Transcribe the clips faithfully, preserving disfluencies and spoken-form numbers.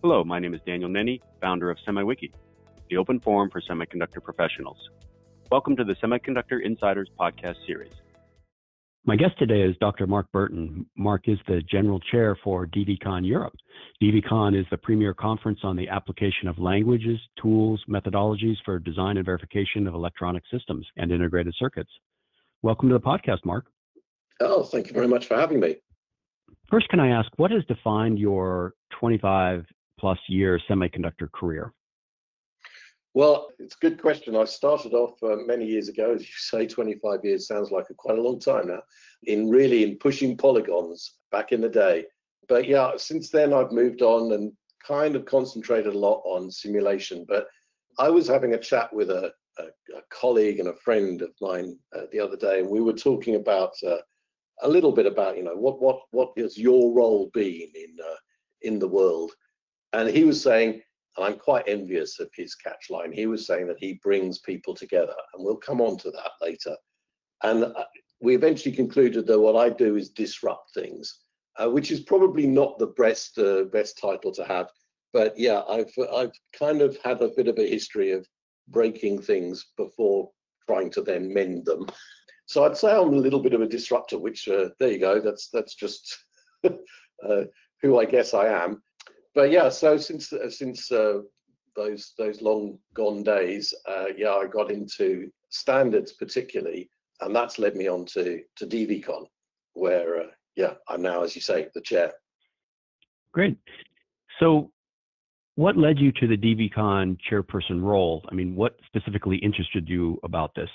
Hello, my name is Daniel Nenny, founder of SemiWiki, the open forum for semiconductor professionals. Welcome to the Semiconductor Insiders podcast series. My guest today is Doctor Mark Burton. Mark is the general chair for DVCon Europe. DVCon is the premier conference on the application of languages, tools, methodologies for design and verification of electronic systems and integrated circuits. Welcome to the podcast, Mark. Oh, thank you very much for having me. First, can I ask, what has defined your twenty-five plus year semiconductor career? Well, it's a good question. I started off uh, many years ago, as you say, twenty-five years sounds like a, quite a long time now, in really in pushing polygons back in the day. But yeah, since then I've moved on and kind of concentrated a lot on simulation. But I was having a chat with a, a, a colleague and a friend of mine uh, the other day, and we were talking about uh, a little bit about, you know, what what what has your role been in uh, in the world? And he was saying, and I'm quite envious of his catch line, he was saying that he brings people together, and we'll come on to that later. And we eventually concluded that what I do is disrupt things, uh, which is probably not the best uh, best title to have. But yeah, I've I've kind of had a bit of a history of breaking things before trying to then mend them. So I'd say I'm a little bit of a disruptor, which uh, there you go. That's that's just uh, who I guess I am. But yeah, so since uh, since uh, those those long gone days, uh, yeah, I got into standards particularly, and that's led me on to to DVCon, where uh, yeah, I'm now, as you say, the chair. Great. So, what led you to the DVCon chairperson role? I mean, what specifically interested you about this?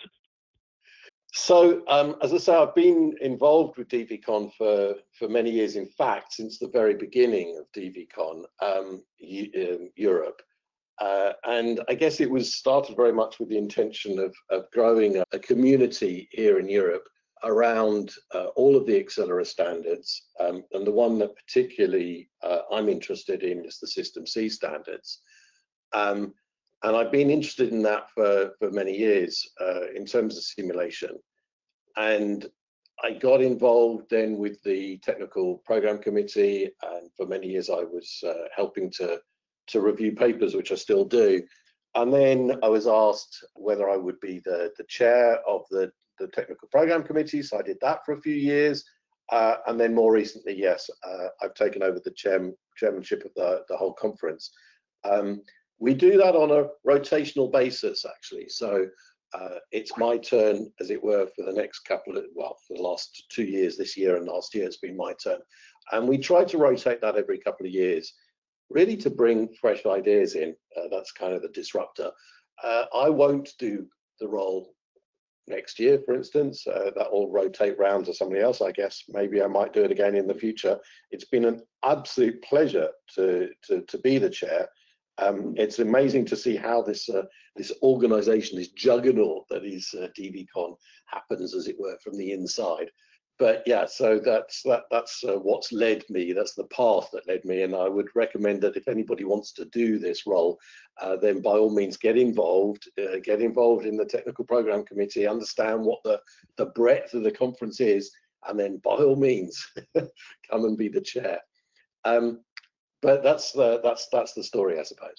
So, um, as I say, I've been involved with DVCon for, for many years. In fact, since the very beginning of DVCon um, um, Europe. Uh, and I guess it was started very much with the intention of, of growing a, a community here in Europe around uh, all of the Accelera standards. Um, and the one that particularly uh, I'm interested in is the System C standards. Um, And I've been interested in that for, for many years uh, in terms of simulation. And I got involved then with the technical program committee. And for many years, I was uh, helping to, to review papers, which I still do. And then I was asked whether I would be the, the chair of the, the technical program committee. So I did that for a few years. Uh, and then more recently, yes, uh, I've taken over the chair, chairmanship of the, the whole conference. Um, We do that on a rotational basis, actually. So uh, it's my turn, as it were, for the next couple of, well, for the last two years, this year and last year, it's been my turn. And we try to rotate that every couple of years, really to bring fresh ideas in. Uh, that's kind of the disruptor. Uh, I won't do the role next year, for instance. Uh, that will rotate round to somebody else, I guess. Maybe I might do it again in the future. It's been an absolute pleasure to, to, to be the chair. Um, it's amazing to see how this uh, this organization, this juggernaut that is uh, DVCon, happens, as it were, from the inside. But yeah, so that's that that's uh, what's led me. That's the path that led me, and I would recommend that if anybody wants to do this role, uh, then by all means get involved. Uh, get involved in the technical program committee. Understand what the the breadth of the conference is, and then by all means come and be the chair. Um, But that's the that's that's the story, I suppose.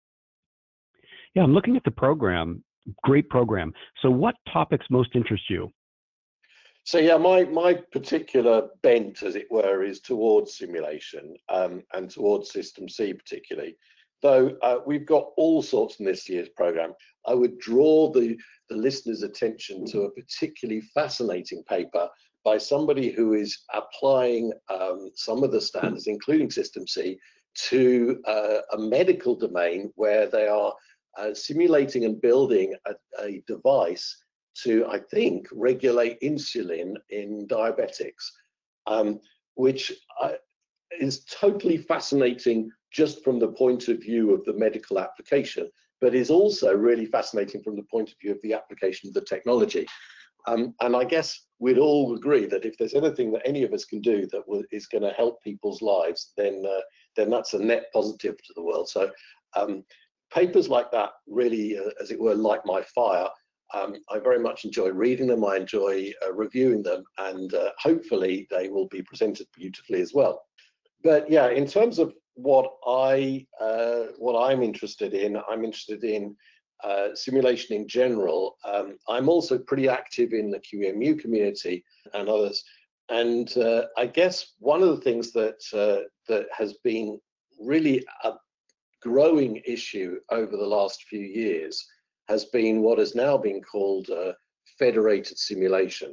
Yeah, I'm looking at the program. Great program. So, what topics most interest you? So yeah, my my particular bent, as it were, is towards simulation um, and towards System C particularly. Though uh, we've got all sorts in this year's program. I would draw the the listeners' attention to a particularly fascinating paper by somebody who is applying um, some of the standards, including System C, to uh, a medical domain where they are uh, simulating and building a, a device to, I think, regulate insulin in diabetics, um, which uh, is totally fascinating just from the point of view of the medical application, but is also really fascinating from the point of view of the application of the technology. Um, and I guess we'd all agree that if there's anything that any of us can do that will, is going to help people's lives, then uh, then that's a net positive to the world. So um, papers like that really, uh, as it were, light my fire. Um, I very much enjoy reading them. I enjoy uh, reviewing them, and uh, hopefully they will be presented beautifully as well. But yeah, in terms of what I uh, what I'm interested in. I'm interested in uh, simulation in general. Um, I'm also pretty active in the Q E M U community and others. And uh, I guess one of the things that uh, that has been really a growing issue over the last few years has been what has now been called uh, federated simulation.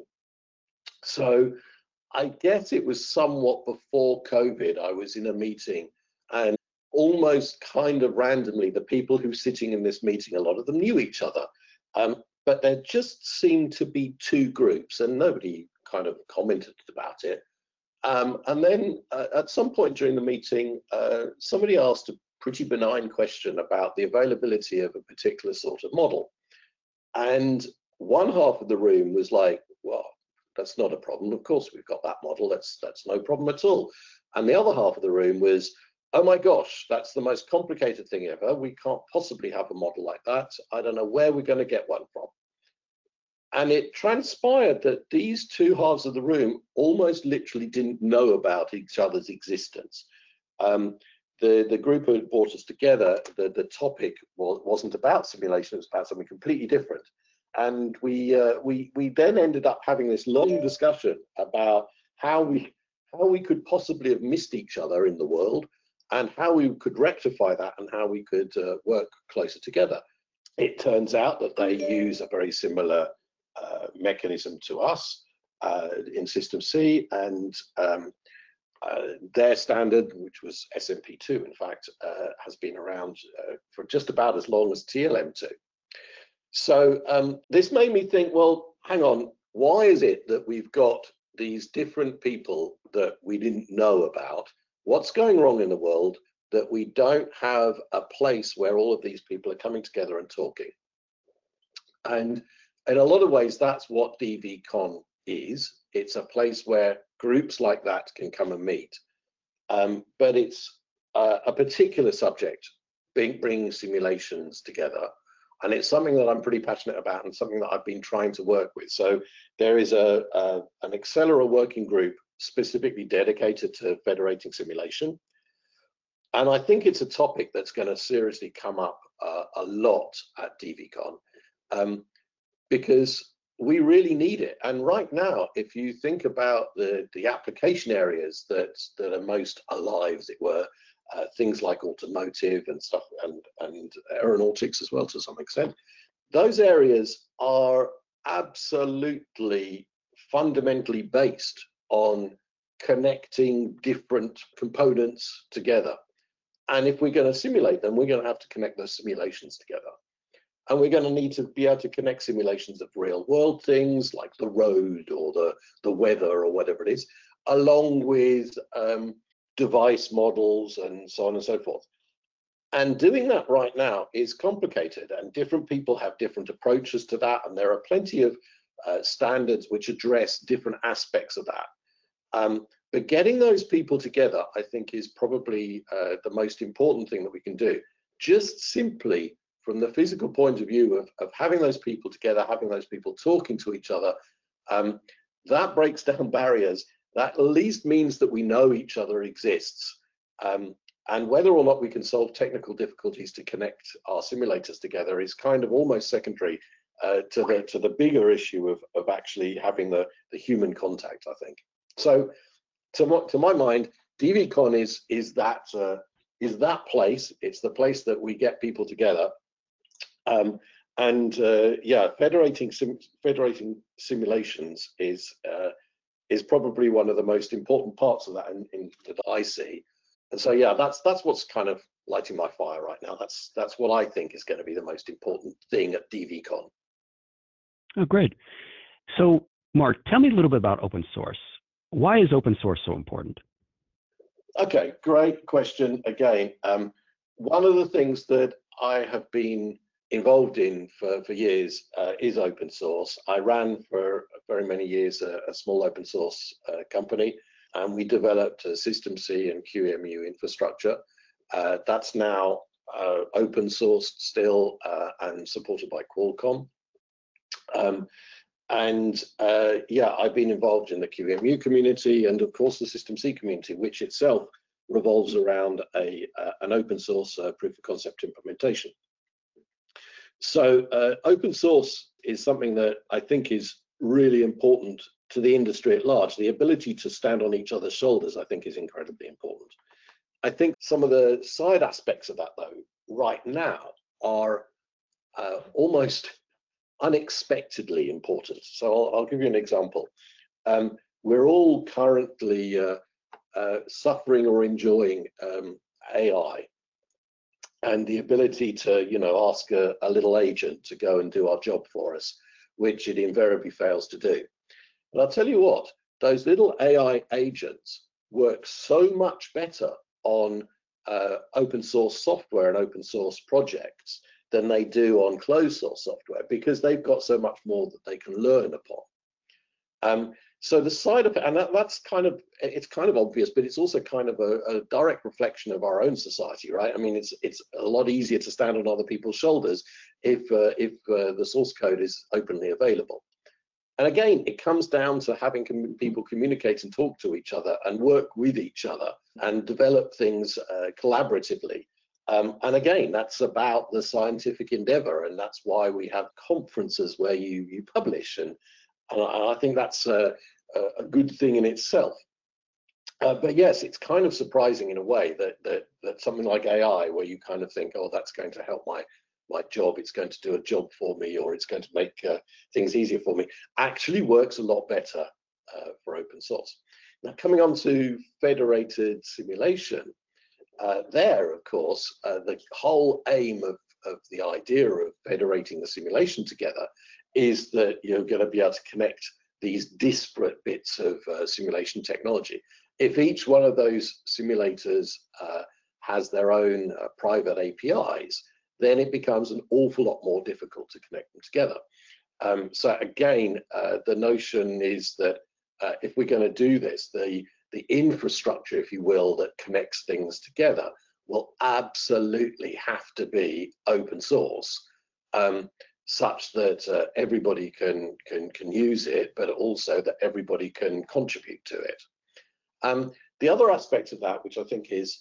So I guess it was somewhat before COVID. I was in a meeting, and almost kind of randomly, the people who were sitting in this meeting, a lot of them knew each other, um, but there just seemed to be two groups, and nobody kind of commented about it. Um, and then uh, at some point during the meeting, uh, somebody asked a pretty benign question about the availability of a particular sort of model. And one half of the room was like, well, that's not a problem. Of course, we've got that model. That's, that's no problem at all. And the other half of the room was, oh my gosh, that's the most complicated thing ever. We can't possibly have a model like that. I don't know where we're going to get one from. And it transpired that these two halves of the room almost literally didn't know about each other's existence. Um, the, the group who had brought us together, the, the topic was, wasn't about simulation, it was about something completely different. And we, uh, we, we then ended up having this long discussion about how we, how we could possibly have missed each other in the world, and how we could rectify that, and how we could uh, work closer together. It turns out that they use a very similar Uh, mechanism to us uh, in System C, and um, uh, their standard, which was S M P two, in fact, uh, has been around uh, for just about as long as T L M two. So um, this made me think, well, hang on, why is it that we've got these different people that we didn't know about? What's going wrong in the world that we don't have a place where all of these people are coming together and talking? And in a lot of ways, that's what DVCon is. It's a place where groups like that can come and meet. Um, but it's uh, a particular subject, being, bringing simulations together. And it's something that I'm pretty passionate about, and something that I've been trying to work with. So there is a, a an Accelera working group specifically dedicated to federating simulation. And I think it's a topic that's going to seriously come up uh, a lot at DVCon. Um, because we really need it. And right now, if you think about the, the application areas that, that are most alive, as it were, uh, things like automotive and stuff, and, and aeronautics as well to some extent, those areas are absolutely fundamentally based on connecting different components together. And if we're going to simulate them, we're going to have to connect those simulations together. And we're going to need to be able to connect simulations of real world things like the road or the, the weather or whatever it is, along with um, device models and so on and so forth. And doing that right now is complicated, and different people have different approaches to that. And there are plenty of uh, standards which address different aspects of that. Um, but getting those people together, I think, is probably uh, the most important thing that we can do. Just simply from the physical point of view of, of having those people together, having those people talking to each other, um, that breaks down barriers. That at least means that we know each other exists. Um, and whether or not we can solve technical difficulties to connect our simulators together is kind of almost secondary uh, to the to the bigger issue of, of actually having the, the human contact, I think. So to my, to my mind, DVCon is, is, that, uh, is that place. It's the place that we get people together. Um, and uh, yeah, federating sim federating simulations is uh, is probably one of the most important parts of that in, in, that I see. And so yeah, that's that's what's kind of lighting my fire right now. That's that's what I think is going to be the most important thing at DVCon. Oh, great. So, Mark, tell me a little bit about open source. Why is open source so important? Okay, great question again. Um, one of the things that I have been involved in for, for years uh, is open source. I ran for very many years a, a small open source uh, company, and we developed a System C and Q E M U infrastructure. Uh, that's now uh, open sourced still uh, and supported by Qualcomm. Um, and uh, yeah, I've been involved in the Q E M U community and of course the System C community, which itself revolves around a uh, an open source uh, proof of concept implementation. So uh, open source is something that I think is really important to the industry at large. The ability to stand on each other's shoulders, I think, is incredibly important. I think some of the side aspects of that, though, right now are uh, almost unexpectedly important. So I'll, I'll give you an example. Um, we're all currently uh, uh, suffering or enjoying um, A I and the ability to, you know, ask a, a little agent to go and do our job for us, which it invariably fails to do. And I'll tell you what, those little A I agents work so much better on uh, open source software and open source projects than they do on closed source software, because they've got so much more that they can learn upon. Um, so the side effect, and that, that's kind of, it's kind of obvious, but it's also kind of a, a direct reflection of our own society, right? I mean, it's it's a lot easier to stand on other people's shoulders if uh, if uh, the source code is openly available. And again, it comes down to having com people communicate and talk to each other and work with each other and develop things uh, collaboratively. Um, and again, that's about the scientific endeavor, and that's why we have conferences where you you publish, and, and I, I think that's a, a good thing in itself. Uh, but yes, it's kind of surprising in a way that, that that something like A I, where you kind of think, oh, that's going to help my my job, it's going to do a job for me, or it's going to make uh, things easier for me, actually works a lot better uh, for open source. Now, coming on to federated simulation, uh, there, of course, uh, the whole aim of, of the idea of federating the simulation together is that you're going to be able to connect these disparate bits of uh, simulation technology. If each one of those simulators uh, has their own uh, private A P Is, then it becomes an awful lot more difficult to connect them together. Um, so again, uh, the notion is that uh, if we're going to do this, the, the infrastructure, if you will, that connects things together will absolutely have to be open source, um, such that uh, everybody can, can, can use it, but also that everybody can contribute to it. Um, the other aspect of that, which I think is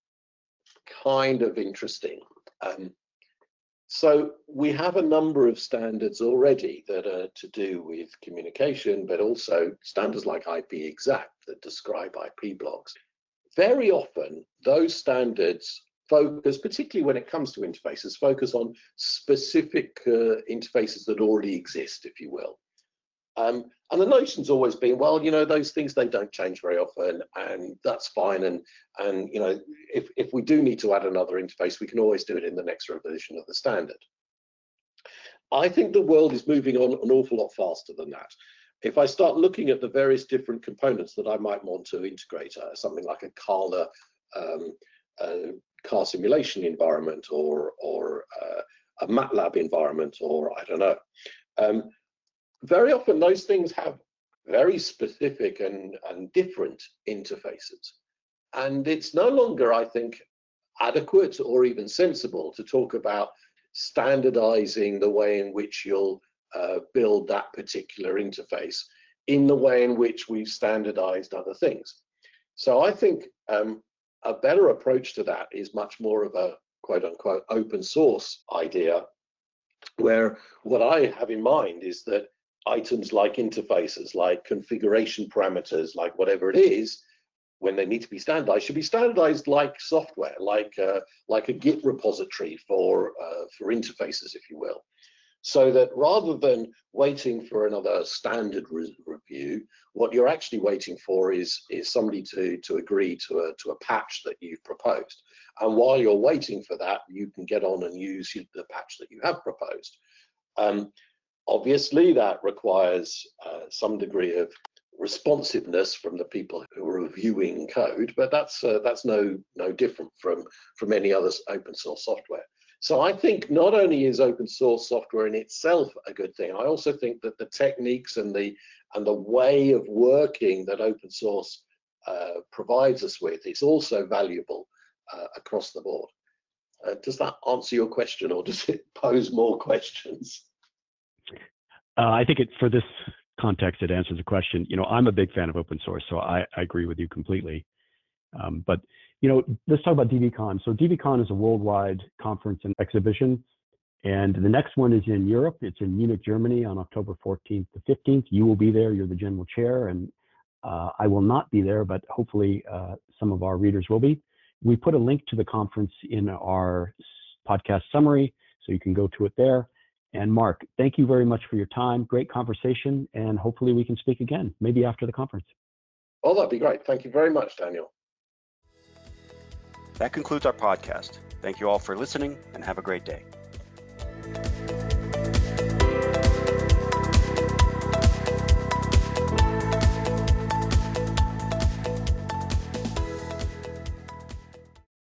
kind of interesting, Um, so we have a number of standards already that are to do with communication, but also standards like I P exact that describe I P blocks. Very often, those standards focus, particularly when it comes to interfaces, focus on specific uh, interfaces that already exist, if you will. Um, and the notion's always been, well, you know, those things, they don't change very often, and that's fine. And, and you know, if, if we do need to add another interface, we can always do it in the next revision of the standard. I think the world is moving on an awful lot faster than that. If I start looking at the various different components that I might want to integrate, uh, something like a Carla um, uh, car simulation environment, or, or uh, a MATLAB environment, or I don't know. Um, Very often those things have very specific and, and different interfaces. And it's no longer, I think, adequate or even sensible to talk about standardizing the way in which you'll uh, build that particular interface in the way in which we've standardized other things. So I think um, a better approach to that is much more of a quote unquote open source idea, where what I have in mind is that items like interfaces, like configuration parameters, like whatever it is, when they need to be standardized, should be standardized like software, like uh, like a Git repository for uh, for interfaces, if you will. So that rather than waiting for another standard re review, what you're actually waiting for is is somebody to to agree to a to a patch that you've proposed. And while you're waiting for that, you can get on and use the patch that you have proposed. Um, Obviously, that requires uh, some degree of responsiveness from the people who are reviewing code, but that's uh, that's no no different from from any other open source software. So I think not only is open source software in itself a good thing, I also think that the techniques and the and the way of working that open source uh, provides us with is also valuable uh, across the board. Uh, does that answer your question, or does it pose more questions? Uh, I think it, for this context, it answers the question. You know, I'm a big fan of open source, so I, I agree with you completely. Um, but you know, let's talk about DVCon. So DVCon is a worldwide conference and exhibition. And the next one is in Europe. It's in Munich, Germany on October fourteenth to fifteenth. You will be there. You're the general chair. And uh, I will not be there, but hopefully uh, some of our readers will be. We put a link to the conference in our podcast summary, so you can go to it there. And Mark, thank you very much for your time. Great conversation. And hopefully we can speak again, maybe after the conference. Oh, that'd be great. Thank you very much, Daniel. That concludes our podcast. Thank you all for listening and have a great day.